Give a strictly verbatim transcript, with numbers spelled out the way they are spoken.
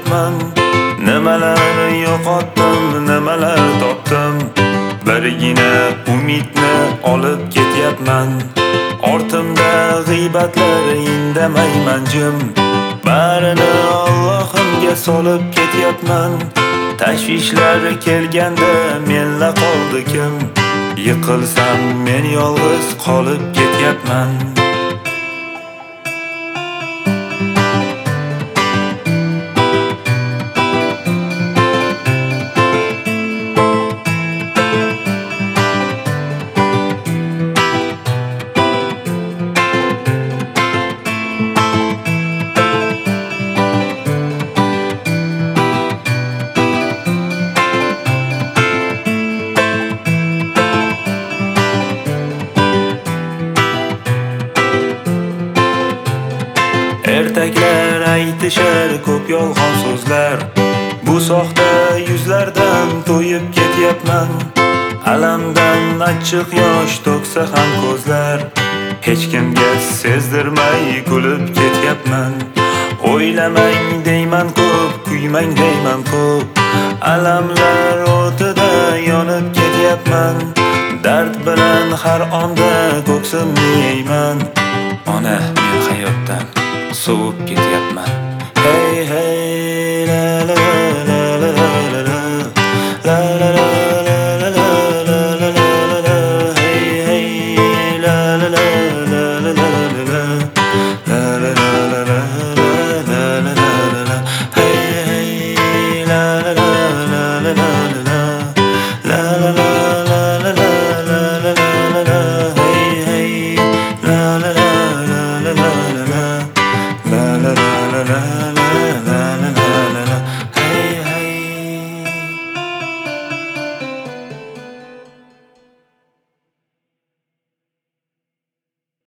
ketyapman. Nimalar yo'qotdim, nimalar topdim. Birgina umidni olib ketyapman. Ortimda g'iybatlar indamayman jim. Barini Allohimga solib ketyapman. Tashvishlar kelganda menla qoldi kim? Yiqilsam men yolg'iz qolib ketyapman. Ertaklar aytishar ko'p yolg'on so'zlar. Bu soxta yuzlardan to'yib ketyapman. Alamdan achchiq yosh to'ksa ham ko'zlar. Hech kimga sezdirmay kulib ketyapman. O'ylamang deyman ko'p, kuymang deyman ko'p. Alamlar o'tida yonib ketyapman. Dard bilan har onda ko'ksimni yeyman. Ona, men hayotdan sovib ketyapman. Hey hey la la